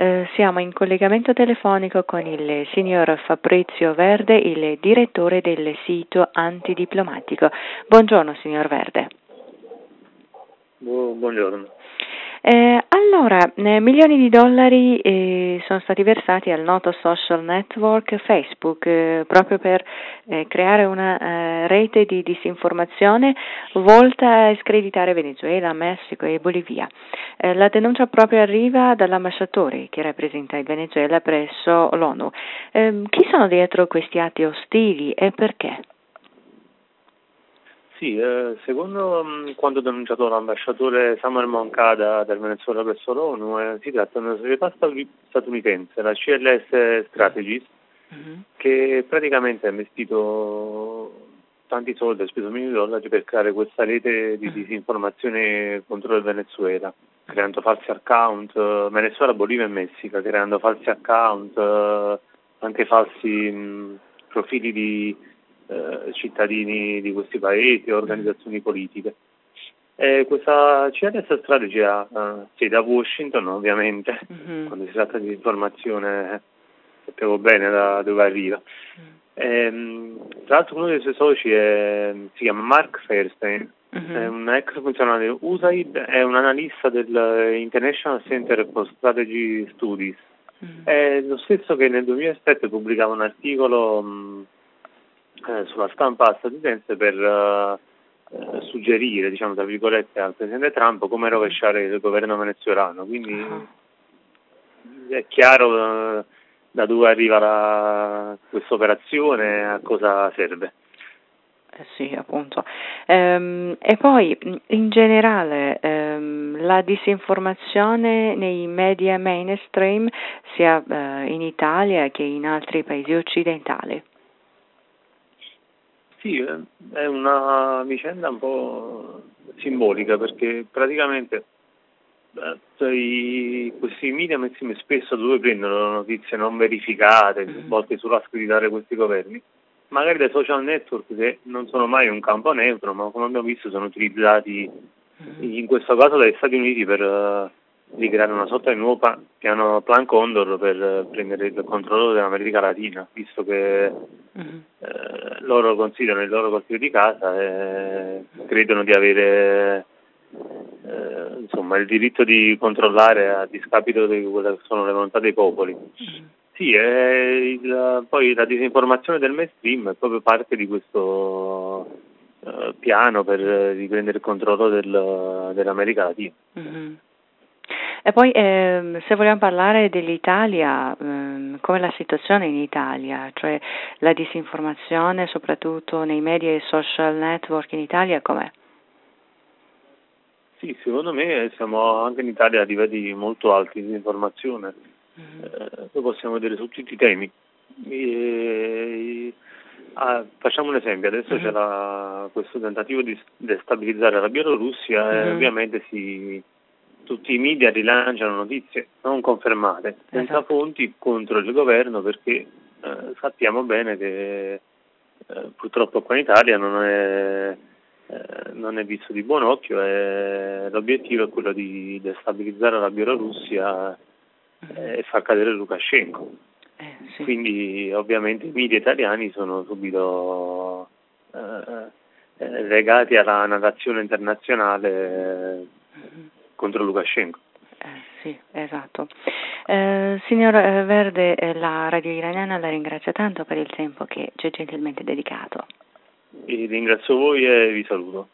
Siamo in collegamento telefonico con il signor Fabrizio Verde, il direttore del sito Antidiplomatico. Buongiorno, signor Verde. Buongiorno. Allora, milioni di dollari sono stati versati al noto social network Facebook proprio per creare una rete di disinformazione volta a screditare Venezuela, Messico e Bolivia. La denuncia proprio arriva dall'ambasciatore che rappresenta il Venezuela presso l'ONU. Chi sono dietro questi atti ostili e perché? Sì, secondo quanto denunciato l'ambasciatore Samuel Moncada del Venezuela presso l'ONU, si tratta di una società statunitense, la CLS Strategies, che praticamente ha investito tanti soldi, ha speso milioni di dollari per creare questa rete di disinformazione contro il Venezuela, creando falsi account, Venezuela, Bolivia e Messico, creando falsi account, anche falsi profili di cittadini di questi paesi e organizzazioni politiche. Questa CLS Strategy ha sede a Washington, ovviamente, quando si tratta di informazione sappiamo bene da dove arriva. Tra l'altro uno dei suoi soci si chiama Mark Fairstein, è un ex funzionario USAID, è un analista del International Center for Strategy Studies. È lo stesso che nel 2007 pubblicava un articolo sulla stampa statunitense per suggerire, diciamo tra virgolette, al presidente Trump come rovesciare il governo venezuelano. Quindi è chiaro da dove arriva questa operazione, a cosa serve. Sì, appunto. E poi in generale la disinformazione nei media mainstream sia in Italia che in altri paesi occidentali. Sì, è una vicenda un po' simbolica perché praticamente questi media mainstream spesso dove prendono notizie non verificate, volte solo a screditare questi governi, magari dai social network che non sono mai un campo neutro, ma come abbiamo visto sono utilizzati in questo caso dagli Stati Uniti per di creare una sorta di nuovo piano Plan Condor per prendere il controllo dell'America Latina, visto che loro considerano il loro partito di casa e credono di avere insomma il diritto di controllare a discapito di quelle che sono le volontà dei popoli. Sì, poi la disinformazione del mainstream è proprio parte di questo piano per riprendere il controllo dell'America Latina. E poi se vogliamo parlare dell'Italia, com'è la situazione in Italia? Cioè la disinformazione soprattutto nei media e social network in Italia com'è? Sì, secondo me siamo anche in Italia a livelli molto alti di informazione, lo possiamo vedere su tutti i temi. Facciamo un esempio, adesso c'è questo tentativo di destabilizzare la Bielorussia e ovviamente tutti i media rilanciano notizie non confermate, senza fonti contro il governo perché sappiamo bene che purtroppo qua in Italia non è visto di buon occhio e l'obiettivo è quello di destabilizzare la Bielorussia e far cadere Lukashenko. Sì. Quindi ovviamente i media italiani sono subito legati alla narrazione internazionale contro Lukashenko. Sì, esatto. Signor Verde, la radio iraniana la ringrazia tanto per il tempo che ci ha gentilmente dedicato. Ringrazio voi e vi saluto.